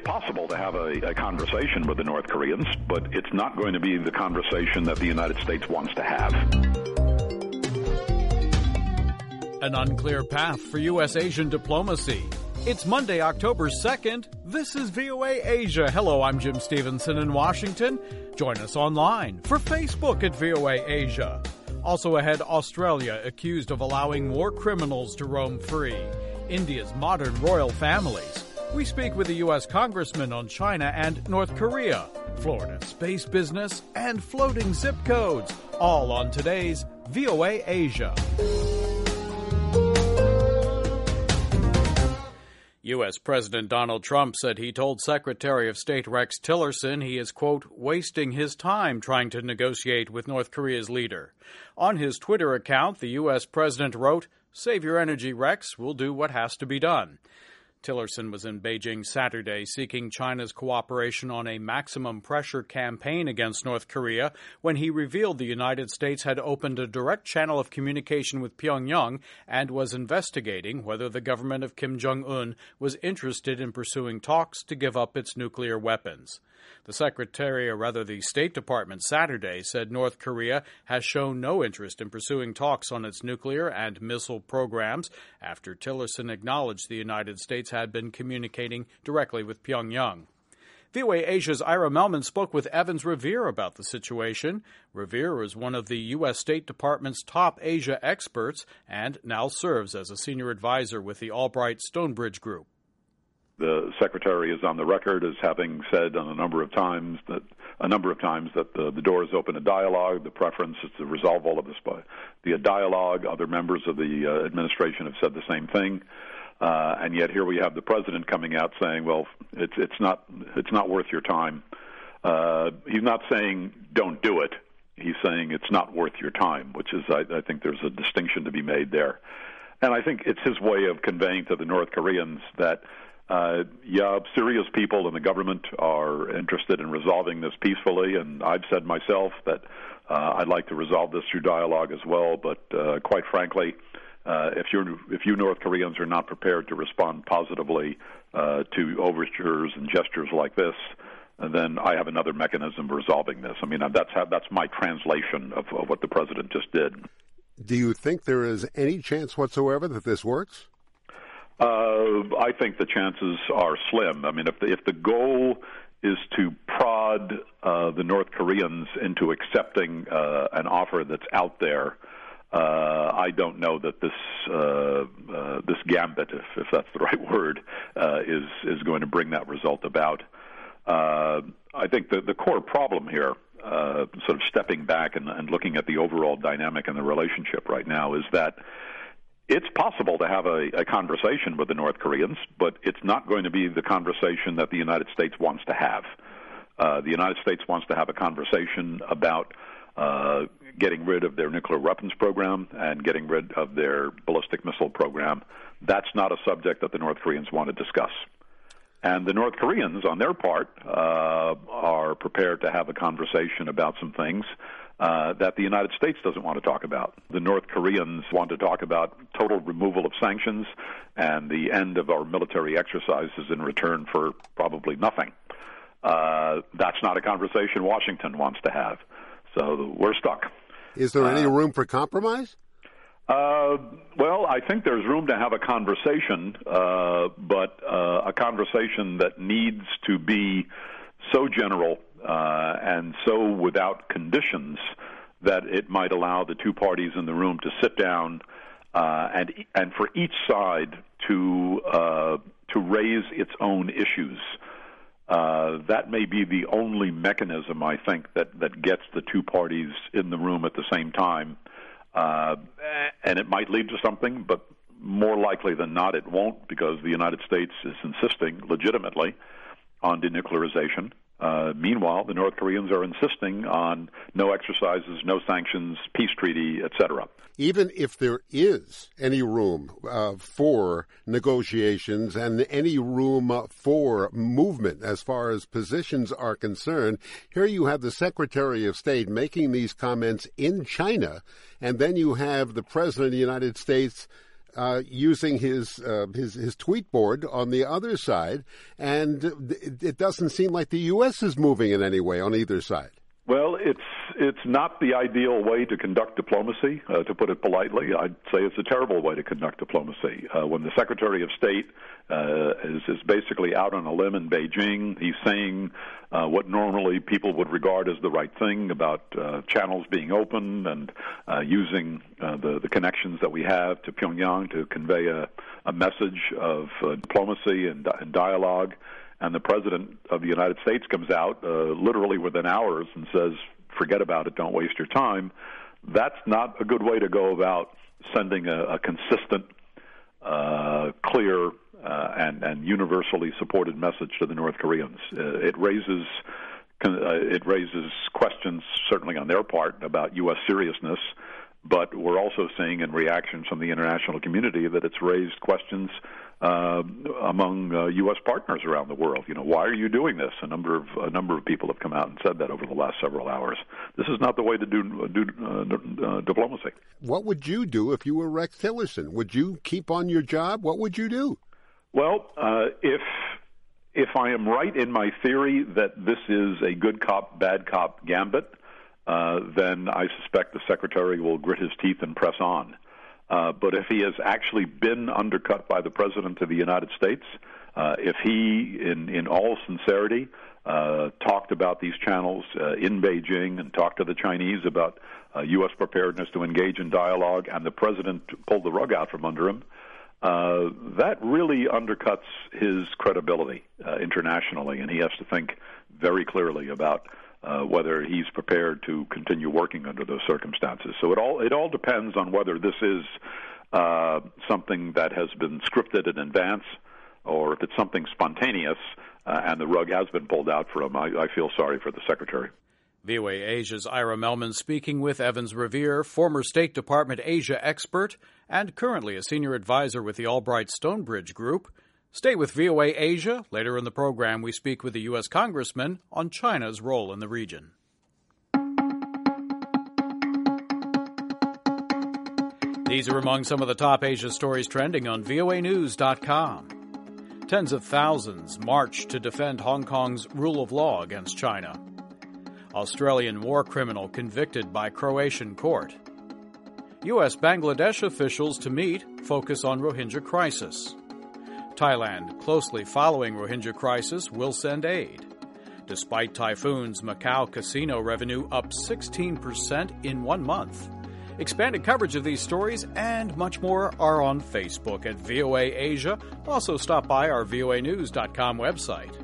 possible to have a conversation with the North Koreans, but it's not going to be the conversation that the United States wants to have. An unclear path for U.S.-Asian diplomacy. It's Monday, October 2nd. This is VOA Asia. Hello, I'm Jim Stevenson in Washington. Join us online for Facebook at VOA Asia. Also ahead, Australia accused of allowing more criminals to roam free. India's modern royal families. We speak with a U.S. congressman on China and North Korea, Florida space business, and floating zip codes. All on today's VOA Asia. U.S. President Donald Trump said he told Secretary of State Rex Tillerson he is, quote, wasting his time trying to negotiate with North Korea's leader. On his Twitter account, the U.S. president wrote, "Save your energy, Rex. We'll do what has to be done." Tillerson was in Beijing Saturday seeking China's cooperation on a maximum pressure campaign against North Korea when he revealed the United States had opened a direct channel of communication with Pyongyang and was investigating whether the government of Kim Jong-un was interested in pursuing talks to give up its nuclear weapons. The State Department Saturday said North Korea has shown no interest in pursuing talks on its nuclear and missile programs after Tillerson acknowledged the United States had been communicating directly with Pyongyang. VOA Asia's Ira Melman spoke with Evans Revere about the situation. Revere is one of the U.S. State Department's top Asia experts and now serves as a senior advisor with the Albright Stonebridge Group. The Secretary is on the record as having said a number of times that the door is open to dialogue. The preference is to resolve all of this by via dialogue. Other members of the administration have said the same thing. And yet here we have the president coming out saying, well, it's not worth your time. He's not saying don't do it. He's saying it's not worth your time, which is, I think there's a distinction to be made there. And I think it's his way of conveying to the North Koreans that, serious people in the government are interested in resolving this peacefully, and I've said myself that I'd like to resolve this through dialogue as well, but quite frankly, if you North Koreans are not prepared to respond positively to overtures and gestures like this, then I have another mechanism for resolving this. I mean, that's my translation of what the president just did. Do you think there is any chance whatsoever that this works? I think the chances are slim. I mean, if the goal is to prod the North Koreans into accepting an offer that's out there, I don't know that this gambit, if that's the right word, is going to bring that result about. I think the core problem here, sort of stepping back and looking at the overall dynamic in the relationship right now, is that it's possible to have a conversation with the North Koreans, but it's not going to be the conversation that the United States wants to have. The United States wants to have a conversation about getting rid of their nuclear weapons program and getting rid of their ballistic missile program. That's not a subject that the North Koreans want to discuss. And the North Koreans, on their part, are prepared to have a conversation about some things that the United States doesn't want to talk about. The North Koreans want to talk about total removal of sanctions and the end of our military exercises in return for probably nothing. That's not a conversation Washington wants to have. So we're stuck. Is there any room for compromise? Well, I think there's room to have a conversation, but a conversation that needs to be so general and so without conditions that it might allow the two parties in the room to sit down and for each side to raise its own issues. That may be the only mechanism, I think, that gets the two parties in the room at the same time. And it might lead to something, but more likely than not it won't, because the United States is insisting legitimately on denuclearization. Meanwhile, the North Koreans are insisting on no exercises, no sanctions, peace treaty, etc. Even if there is any room for negotiations and any room for movement as far as positions are concerned, here you have the Secretary of State making these comments in China, and then you have the President of the United States using his tweet board on the other side, and it doesn't seem like the U.S. is moving in any way on either side. Well, it's not the ideal way to conduct diplomacy, to put it politely. I'd say it's a terrible way to conduct diplomacy. When the Secretary of State is basically out on a limb in Beijing, he's saying what normally people would regard as the right thing about channels being open and using the connections that we have to Pyongyang to convey a message of diplomacy and dialogue. And the President of the United States comes out literally within hours and says, forget about it, don't waste your time. That's not a good way to go about sending a consistent, clear, and universally supported message to the North Koreans. It raises questions, certainly on their part, about U.S. seriousness, but we're also seeing in reactions from the international community that it's raised questions among U.S. partners around the world. You know, why are you doing this? A number of people have come out and said that over the last several hours. This is not the way to do diplomacy. What would you do if you were Rex Tillerson? Would you keep on your job? What would you do? Well, if I am right in my theory that this is a good cop, bad cop gambit, then I suspect the Secretary will grit his teeth and press on. But if he has actually been undercut by the President of the United States, if he, in all sincerity, talked about these channels in Beijing and talked to the Chinese about U.S. preparedness to engage in dialogue, and the President pulled the rug out from under him, that really undercuts his credibility internationally, and he has to think very clearly about whether he's prepared to continue working under those circumstances. So it all depends on whether this is something that has been scripted in advance, or if it's something spontaneous and the rug has been pulled out for him. I feel sorry for the Secretary. VOA Asia's Ira Melman speaking with Evans Revere, former State Department Asia expert and currently a senior advisor with the Albright Stonebridge Group. Stay with VOA Asia. Later in the program, we speak with the U.S. Congressman on China's role in the region. These are among some of the top Asia stories trending on voanews.com. Tens of thousands march to defend Hong Kong's rule of law against China. Australian war criminal convicted by Croatian court. U.S.-Bangladesh officials to meet focus on Rohingya crisis. Thailand, closely following Rohingya crisis, will send aid. Despite typhoons, Macau casino revenue up 16% in 1 month. Expanded coverage of these stories and much more are on Facebook at VOA Asia. Also stop by our voanews.com website.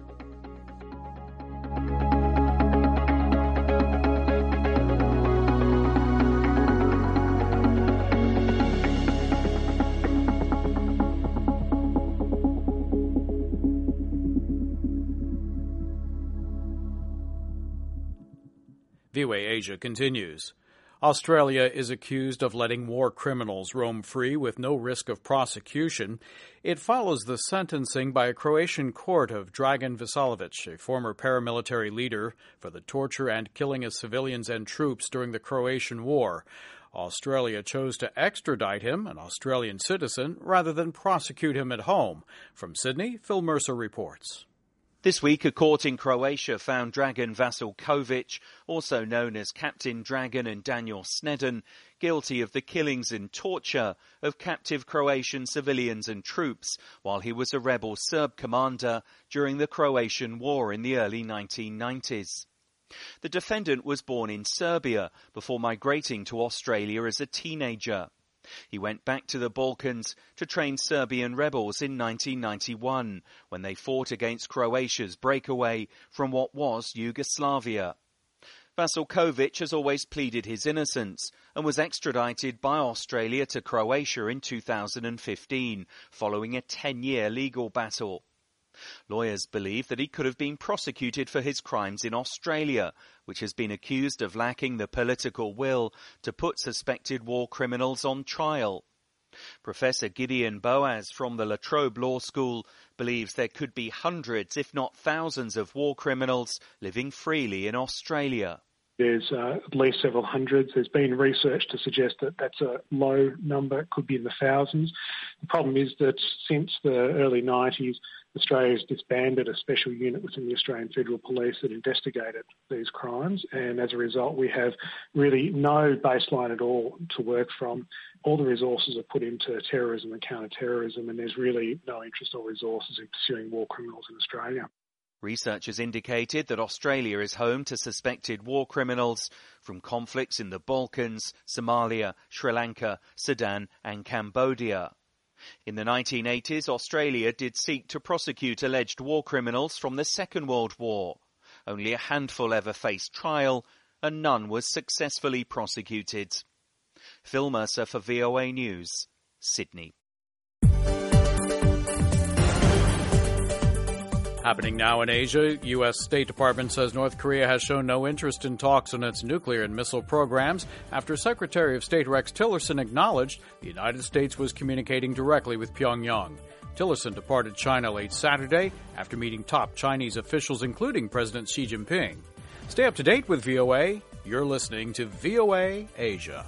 VOA Asia continues. Australia is accused of letting war criminals roam free with no risk of prosecution. It follows the sentencing by a Croatian court of Dragan Vesalovic, a former paramilitary leader, for the torture and killing of civilians and troops during the Croatian War. Australia chose to extradite him, an Australian citizen, rather than prosecute him at home. From Sydney, Phil Mercer reports. This week, a court in Croatia found Dragan Vasilkovic, also known as Captain Dragan, and Daniel Snedden, guilty of the killings and torture of captive Croatian civilians and troops while he was a rebel Serb commander during the Croatian War in the early 1990s. The defendant was born in Serbia before migrating to Australia as a teenager. He went back to the Balkans to train Serbian rebels in 1991 when they fought against Croatia's breakaway from what was Yugoslavia. Vasilkovic has always pleaded his innocence and was extradited by Australia to Croatia in 2015 following a 10-year legal battle. Lawyers believe that he could have been prosecuted for his crimes in Australia, which has been accused of lacking the political will to put suspected war criminals on trial. Professor Gideon Boas from the La Trobe Law School believes there could be hundreds, if not thousands, of war criminals living freely in Australia. There's at least several hundreds. There's been research to suggest that that's a low number. It could be in the thousands. The problem is that since the early 90s, Australia has disbanded a special unit within the Australian Federal Police that investigated these crimes, and as a result we have really no baseline at all to work from. All the resources are put into terrorism and counter-terrorism, and there's really no interest or resources in pursuing war criminals in Australia. Researchers indicated that Australia is home to suspected war criminals from conflicts in the Balkans, Somalia, Sri Lanka, Sudan and Cambodia. In the 1980s, Australia did seek to prosecute alleged war criminals from the Second World War. Only a handful ever faced trial, and none was successfully prosecuted. Phil Mercer for VOA News, Sydney. Happening now in Asia, U.S. State Department says North Korea has shown no interest in talks on its nuclear and missile programs after Secretary of State Rex Tillerson acknowledged the United States was communicating directly with Pyongyang. Tillerson departed China late Saturday after meeting top Chinese officials, including President Xi Jinping. Stay up to date with VOA. You're listening to VOA Asia.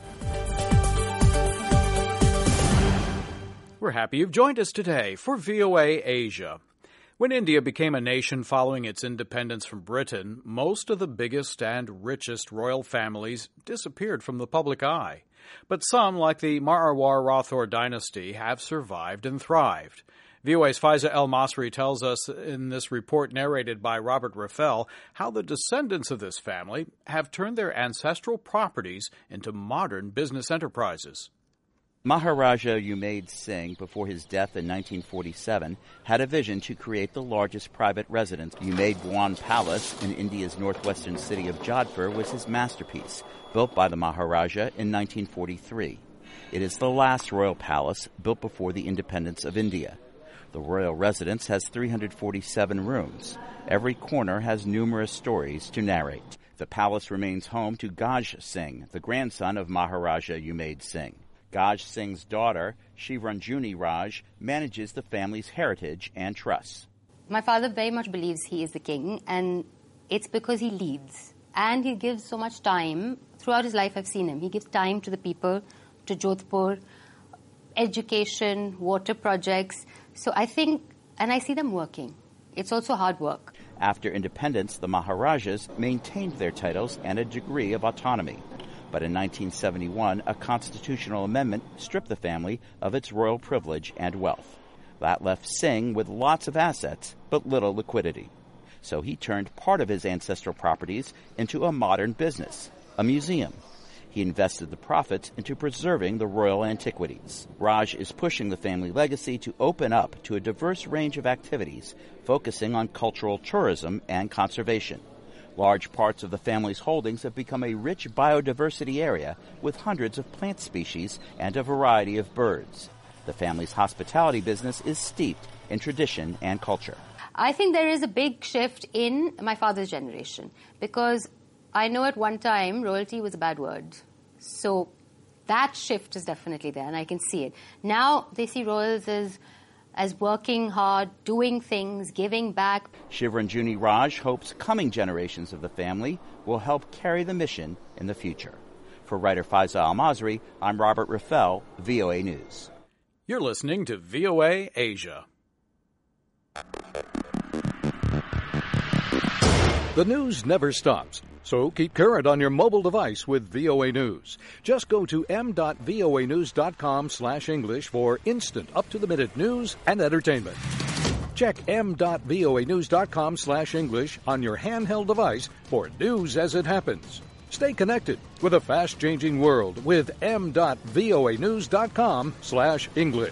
We're happy you've joined us today for VOA Asia. When India became a nation following its independence from Britain, most of the biggest and richest royal families disappeared from the public eye. But some, like the Marwar Rathore dynasty, have survived and thrived. VOA's Faiza El-Masri tells us in this report narrated by Robert Raffel how the descendants of this family have turned their ancestral properties into modern business enterprises. Maharaja Umaid Singh, before his death in 1947, had a vision to create the largest private residence. Umaid Bhawan Palace in India's northwestern city of Jodhpur was his masterpiece, built by the Maharaja in 1943. It is the last royal palace built before the independence of India. The royal residence has 347 rooms. Every corner has numerous stories to narrate. The palace remains home to Gaj Singh, the grandson of Maharaja Umaid Singh. Gaj Singh's daughter, Shivranjuni Raj, manages the family's heritage and trusts. My father very much believes he is the king, and it's because he leads. And he gives so much time. Throughout his life, I've seen him. He gives time to the people, to Jodhpur, education, water projects. So I think, and I see them working. It's also hard work. After independence, the Maharajas maintained their titles and a degree of autonomy. But in 1971, a constitutional amendment stripped the family of its royal privilege and wealth. That left Singh with lots of assets, but little liquidity. So he turned part of his ancestral properties into a modern business, a museum. He invested the profits into preserving the royal antiquities. Raj is pushing the family legacy to open up to a diverse range of activities, focusing on cultural tourism and conservation. Large parts of the family's holdings have become a rich biodiversity area with hundreds of plant species and a variety of birds. The family's hospitality business is steeped in tradition and culture. I think there is a big shift in my father's generation because I know at one time royalty was a bad word. So that shift is definitely there and I can see it. Now they see royals as working hard, doing things, giving back. Shivranjuni Raj hopes coming generations of the family will help carry the mission in the future. For writer Faiza Al-Masri, I'm Robert Raffel, VOA News. You're listening to VOA Asia. The news never stops, so keep current on your mobile device with VOA News. Just go to m.voanews.com/English for instant, up-to-the-minute news and entertainment. Check m.voanews.com/English on your handheld device for news as it happens. Stay connected with a fast-changing world with m.voanews.com/English.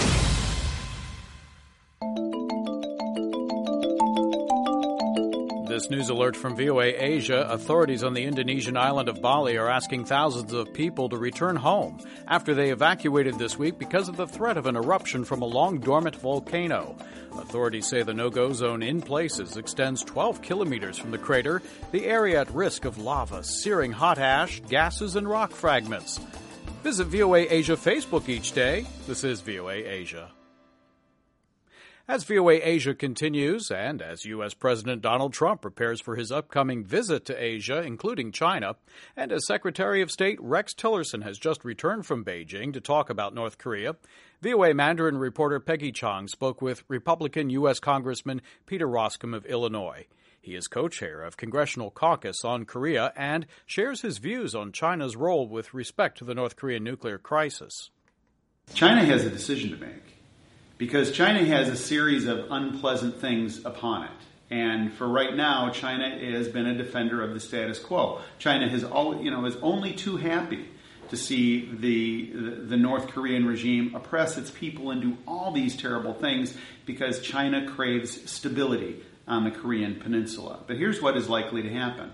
This news alert from VOA Asia. Authorities on the Indonesian island of Bali are asking thousands of people to return home after they evacuated this week because of the threat of an eruption from a long-dormant volcano. Authorities say the no-go zone in places extends 12 kilometers from the crater, the area at risk of lava, searing hot ash, gases, and rock fragments. Visit VOA Asia Facebook each day. This is VOA Asia. As VOA Asia continues, and as U.S. President Donald Trump prepares for his upcoming visit to Asia, including China, and as Secretary of State Rex Tillerson has just returned from Beijing to talk about North Korea, VOA Mandarin reporter Peggy Chong spoke with Republican U.S. Congressman Peter Roskam of Illinois. He is co-chair of Congressional Caucus on Korea and shares his views on China's role with respect to the North Korean nuclear crisis. China has a decision to make, because China has a series of unpleasant things upon it. And for right now, China has been a defender of the status quo. China is only too happy to see the North Korean regime oppress its people and do all these terrible things because China craves stability on the Korean peninsula. But here's what is likely to happen.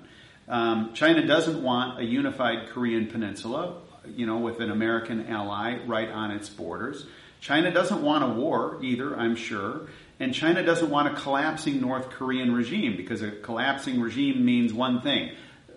China doesn't want a unified Korean peninsula, with an American ally right on its borders. China doesn't want a war either, I'm sure. And China doesn't want a collapsing North Korean regime, because a collapsing regime means one thing: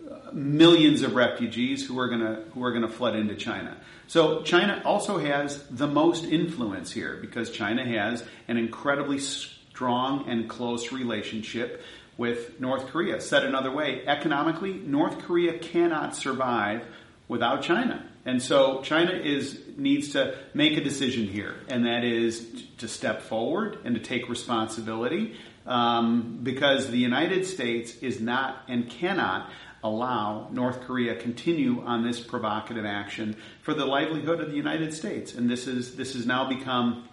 millions of refugees who are going to flood into China. So China also has the most influence here, because China has an incredibly strong and close relationship with North Korea. Said another way, economically, North Korea cannot survive without China. And so China needs to make a decision here, and that is to step forward and to take responsibility, because the United States is not and cannot allow North Korea continue on this provocative action for the livelihood of the United States. And this has now become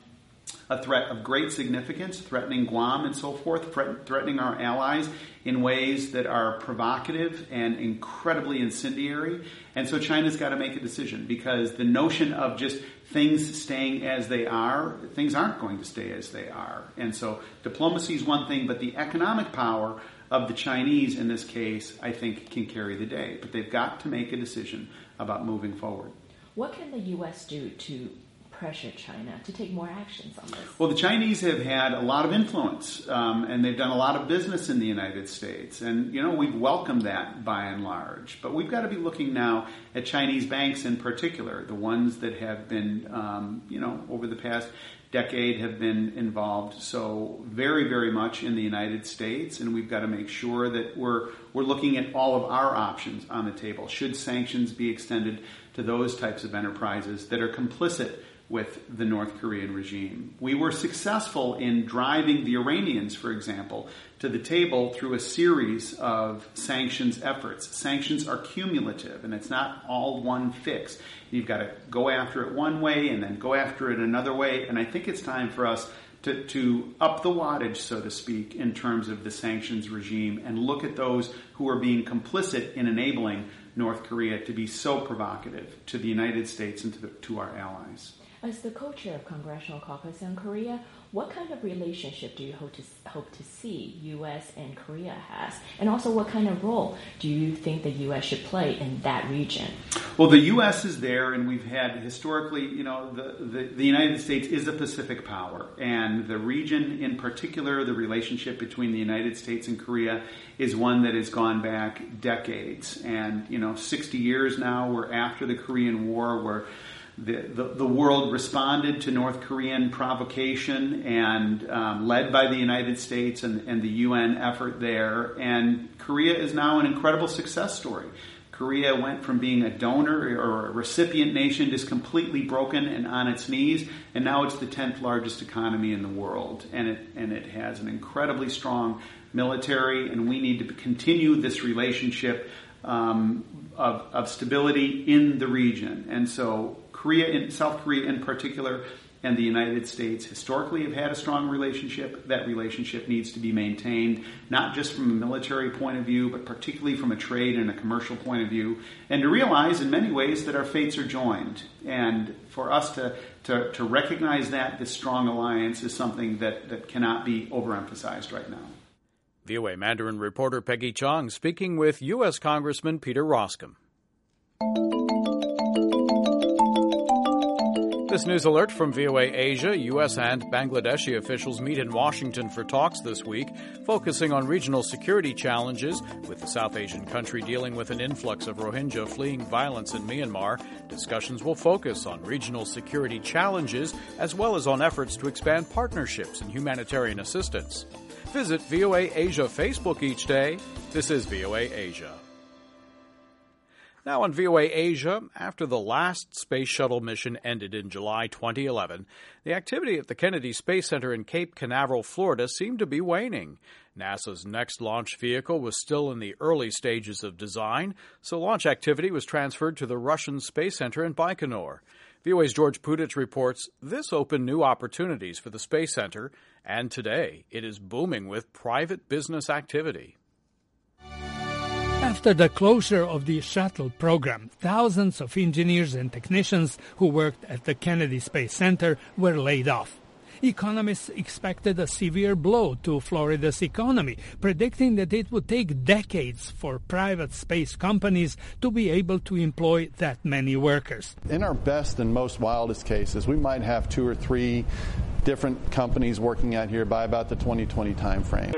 a threat of great significance, threatening Guam and so forth, threatening our allies in ways that are provocative and incredibly incendiary. And so China's got to make a decision, because the notion of just things staying as they are, things aren't going to stay as they are. And so diplomacy is one thing, but the economic power of the Chinese in this case, I think, can carry the day. But they've got to make a decision about moving forward. What can the U.S. do to pressure China to take more actions on this? Well, the Chinese have had a lot of influence, and they've done a lot of business in the United States. And, we've welcomed that by and large. But we've got to be looking now at Chinese banks in particular, the ones that have been, over the past decade have been involved so very, very much in the United States. And we've got to make sure that we're looking at all of our options on the table. Should sanctions be extended to those types of enterprises that are complicit with the North Korean regime? We were successful in driving the Iranians, for example, to the table through a series of sanctions efforts. Sanctions are cumulative, and it's not all one fix. You've got to go after it one way and then go after it another way. And I think it's time for us to up the wattage, so to speak, in terms of the sanctions regime, and look at those who are being complicit in enabling North Korea to be so provocative to the United States and to our allies. As the co-chair of Congressional Caucus on Korea, what kind of relationship do you hope to see U.S. and Korea has? And also, what kind of role do you think the U.S. should play in that region? Well, the U.S. is there, and we've had historically, the United States is a Pacific power. And the region in particular, the relationship between the United States and Korea is one that has gone back decades. And, 60 years now, we're after the Korean War, where the world responded to North Korean provocation and led by the United States and the UN effort there. And Korea is now an incredible success story. Korea went from being a donor or a recipient nation just completely broken and on its knees, and now it's the 10th largest economy in the world. And it has an incredibly strong military, and we need to continue this relationship of stability in the region. And so South Korea in particular, and the United States historically have had a strong relationship. That relationship needs to be maintained, not just from a military point of view, but particularly from a trade and a commercial point of view, and to realize in many ways that our fates are joined. And for us to recognize that this strong alliance is something that cannot be overemphasized right now. VOA Mandarin reporter Peggy Chong speaking with U.S. Congressman Peter Roskam. This news alert from VOA Asia. U.S. and Bangladeshi officials meet in Washington for talks this week, focusing on regional security challenges, with the South Asian country dealing with an influx of Rohingya fleeing violence in Myanmar. Discussions will focus on regional security challenges as well as on efforts to expand partnerships in humanitarian assistance. Visit VOA Asia Facebook each day. This is VOA Asia. Now on VOA Asia, after the last space shuttle mission ended in July 2011, the activity at the Kennedy Space Center in Cape Canaveral, Florida, seemed to be waning. NASA's next launch vehicle was still in the early stages of design, so launch activity was transferred to the Russian Space Center in Baikonur. VOA's George Putich reports this opened new opportunities for the Space Center, and today it is booming with private business activity. After the closure of the shuttle program, thousands of engineers and technicians who worked at the Kennedy Space Center were laid off. Economists expected a severe blow to Florida's economy, predicting that it would take decades for private space companies to be able to employ that many workers. In our best and most wildest cases, we might have 2 or 3 different companies working out here by about the 2020 timeframe.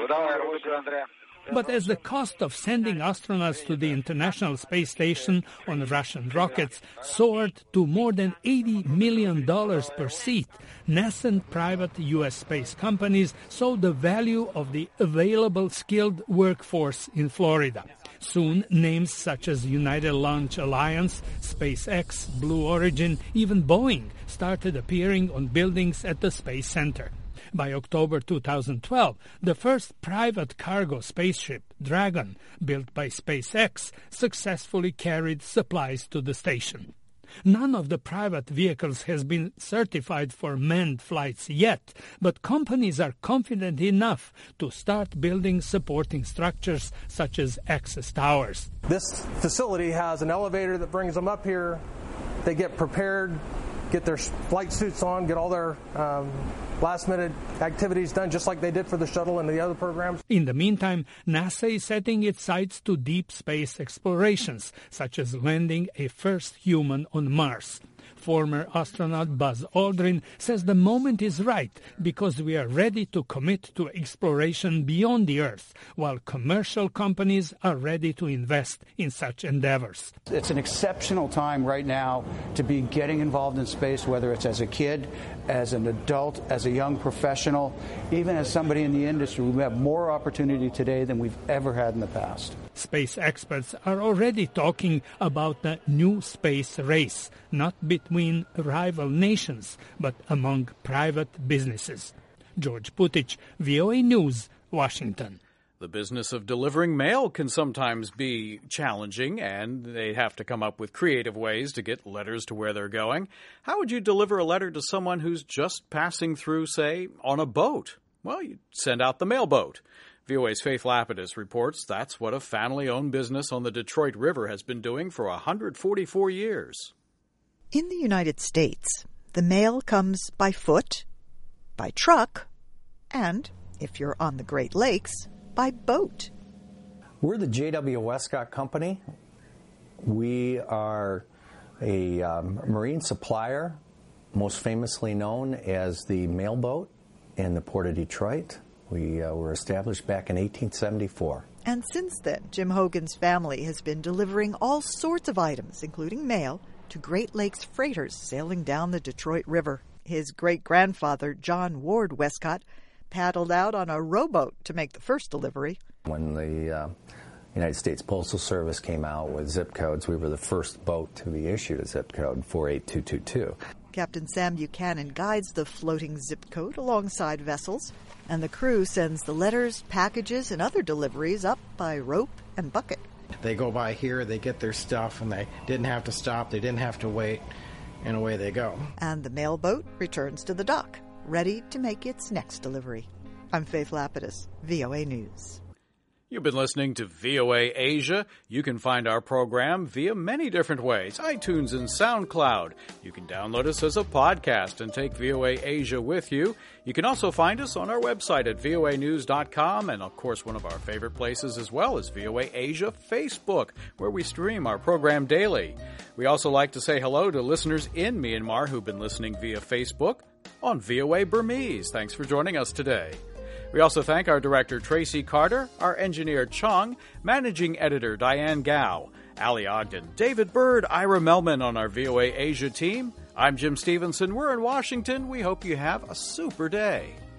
But as the cost of sending astronauts to the International Space Station on Russian rockets soared to more than $80 million per seat, nascent private U.S. space companies saw the value of the available skilled workforce in Florida. Soon, names such as United Launch Alliance, SpaceX, Blue Origin, even Boeing started appearing on buildings at the Space Center. By October 2012, the first private cargo spaceship, Dragon, built by SpaceX, successfully carried supplies to the station. None of the private vehicles has been certified for manned flights yet, but companies are confident enough to start building supporting structures such as access towers. This facility has an elevator that brings them up here. They get prepared, get their flight suits on, get all their last-minute activities done, just like they did for the shuttle and the other programs. In the meantime, NASA is setting its sights to deep space explorations, such as landing a first human on Mars. Former astronaut Buzz Aldrin says the moment is right because we are ready to commit to exploration beyond the Earth, while commercial companies are ready to invest in such endeavors. It's an exceptional time right now to be getting involved in space, whether it's as a kid, as an adult, as a young professional, even as somebody in the industry. We have more opportunity today than we've ever had in the past. Space experts are already talking about the new space race, not between rival nations, but among private businesses. George Putich, VOA News, Washington. The business of delivering mail can sometimes be challenging, and they have to come up with creative ways to get letters to where they're going. How would you deliver a letter to someone who's just passing through, say, on a boat? Well, you send out the mailboat. VOA's Faith Lapidus reports that's what a family-owned business on the Detroit River has been doing for 144 years. In the United States, the mail comes by foot, by truck, and, if you're on the Great Lakes, by boat. We're the J.W. Westcott Company. We are a marine supplier, most famously known as the Mailboat in the Port of Detroit. We were established back in 1874. And since then, Jim Hogan's family has been delivering all sorts of items, including mail, to Great Lakes freighters sailing down the Detroit River. His great-grandfather, John Ward Westcott, paddled out on a rowboat to make the first delivery. When the United States Postal Service came out with zip codes, we were the first boat to be issued a zip code, 48222. Captain Sam Buchanan guides the floating zip code alongside vessels, and the crew sends the letters, packages, and other deliveries up by rope and bucket. They go by here, they get their stuff, and they didn't have to stop, they didn't have to wait, and away they go. And the mailboat returns to the dock, ready to make its next delivery. I'm Faith Lapidus, VOA News. You've been listening to VOA Asia. You can find our program via many different ways, iTunes and SoundCloud. You can download us as a podcast and take VOA Asia with you. You can also find us on our website at voanews.com, and of course one of our favorite places as well is VOA Asia Facebook, where we stream our program daily. We also like to say hello to listeners in Myanmar who've been listening via Facebook on VOA Burmese. Thanks for joining us today. We also thank our director, Tracy Carter, our engineer, Chung, managing editor, Diane Gao, Ali Ogden, David Bird, Ira Melman on our VOA Asia team. I'm Jim Stevenson. We're in Washington. We hope you have a super day.